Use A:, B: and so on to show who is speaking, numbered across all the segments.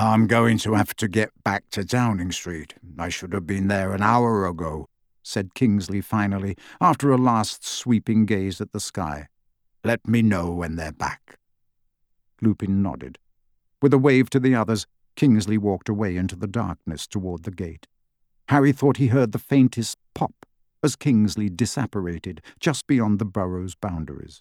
A: I'm going to have to get back to Downing Street. I should have been there an hour ago, said Kingsley finally, after a last sweeping gaze at the sky. Let me know when they're back. Lupin nodded. With a wave to the others, Kingsley walked away into the darkness toward the gate. Harry thought he heard the faintest pop as Kingsley disapparated just beyond the burrow's boundaries.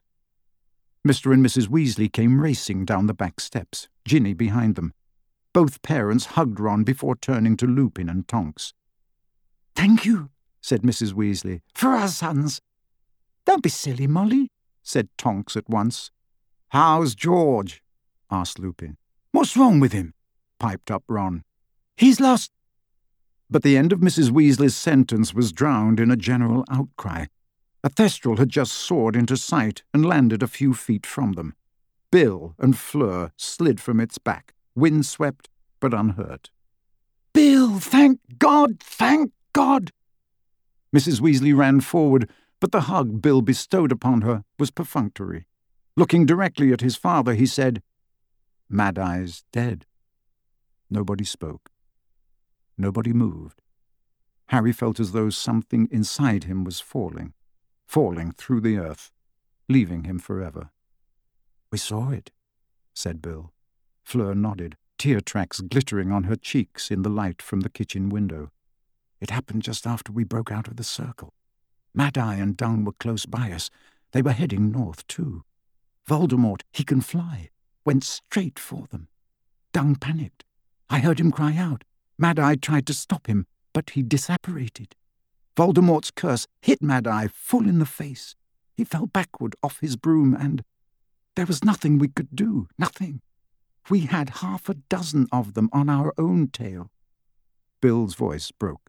A: Mr. and Mrs. Weasley came racing down the back steps, Ginny behind them. Both parents hugged Ron before turning to Lupin and Tonks.
B: "Thank you,"
C: said Mrs. Weasley.
B: "for our sons."
C: "Don't be silly, Molly," said Tonks at once.
A: "How's George?" asked Lupin.
B: "What's wrong with him?"
A: piped up Ron.
B: "He's lost—"
C: But the end of Mrs. Weasley's sentence was drowned in a general outcry. A Thestral had just soared into sight and landed a few feet from them. Bill and Fleur slid from its back, windswept but unhurt.
B: "Bill, thank God, thank God!"
C: Mrs. Weasley ran forward, but the hug Bill bestowed upon her was perfunctory. Looking directly at his father, he said, "Mad-Eye's dead." Nobody spoke. Nobody moved. Harry felt as though something inside him was falling through the earth, leaving him forever.
A: "We saw it," said Bill.
C: Fleur nodded, tear tracks glittering on her cheeks in the light from the kitchen window.
A: "It happened just after we broke out of the circle. Mad-Eye and Dung were close by us. They were heading north, too. Voldemort, he can fly, went straight for them. Dung panicked. I heard him cry out. Mad-Eye tried to stop him, but he disapparated. Voldemort's curse hit Mad-Eye full in the face. He fell backward off his broom, and there was nothing we could do, nothing. We had 6 of them on our own tail."
C: Bill's voice broke.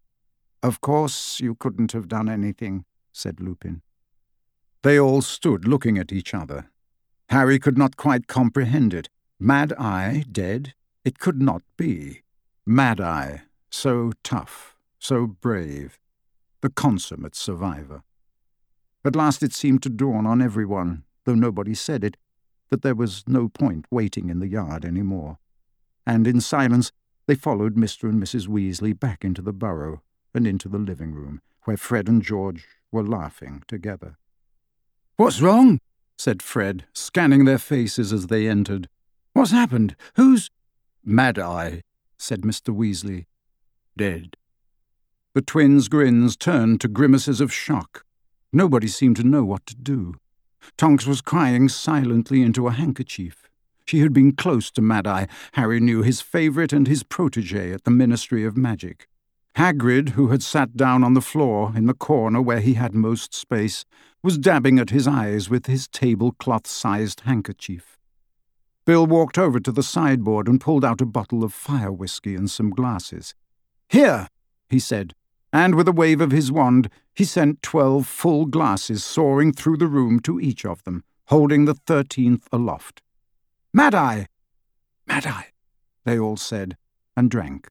A: "Of course you couldn't have done anything," said Lupin.
C: They all stood looking at each other. Harry could not quite comprehend it. Mad-Eye dead? It could not be. Mad-Eye, so tough, so brave, the consummate survivor. At last it seemed to dawn on everyone, though nobody said it, that there was no point waiting in the yard any more. And in silence they followed Mr. and Mrs. Weasley back into the burrow and into the living room, where Fred and George were laughing together.
B: "What's wrong?"
C: said Fred, scanning their faces as they entered.
B: "What's happened? Who's—"
A: "Mad-Eye," said Mr. Weasley. "Dead."
C: The twins' grins turned to grimaces of shock. Nobody seemed to know what to do. Tonks was crying silently into a handkerchief. She had been close to Mad-Eye. Harry knew his favourite and his protégé at the Ministry of Magic. Hagrid, who had sat down on the floor in the corner where he had most space, was dabbing at his eyes with his tablecloth-sized handkerchief. Bill walked over to the sideboard and pulled out a bottle of fire whiskey and some glasses. "Here," he said, and with a wave of his wand he sent 12 full glasses soaring through the room to each of them, holding the 13th aloft. "Mad-Eye!"
A: "Mad-Eye!"
C: they all said, and drank.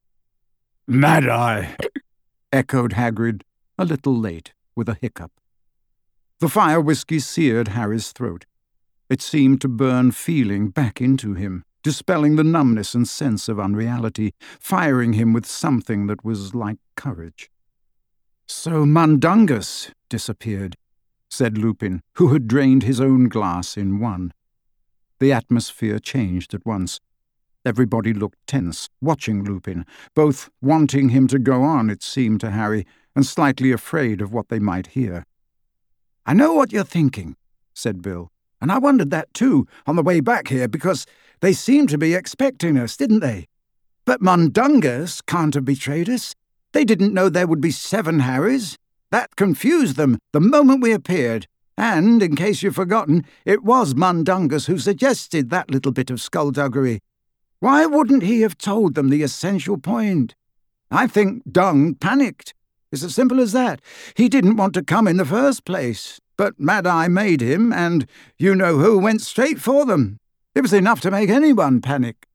A: "Mad-Eye!"
C: echoed Hagrid, a little late, with a hiccup. The fire whiskey seared Harry's throat. It seemed to burn feeling back into him, dispelling the numbness and sense of unreality, firing him with something that was like courage. "So Mundungus disappeared," said Lupin, who had drained his own glass in one. The atmosphere changed at once. Everybody looked tense, watching Lupin, both wanting him to go on, it seemed to Harry, and slightly afraid of what they might hear.
B: "I know what you're thinking," said Bill, "and I wondered that too on the way back here, because they seemed to be expecting us, didn't they? But Mundungus can't have betrayed us. They didn't know there would be 7 Harrys. That confused them the moment we appeared. And, in case you've forgotten, it was Mundungus who suggested that little bit of skullduggery. Why wouldn't he have told them the essential point? I think Dung panicked. It's as simple as that. He didn't want to come in the first place, but Mad-Eye made him, and you-know-who went straight for them. It was enough to make anyone panic."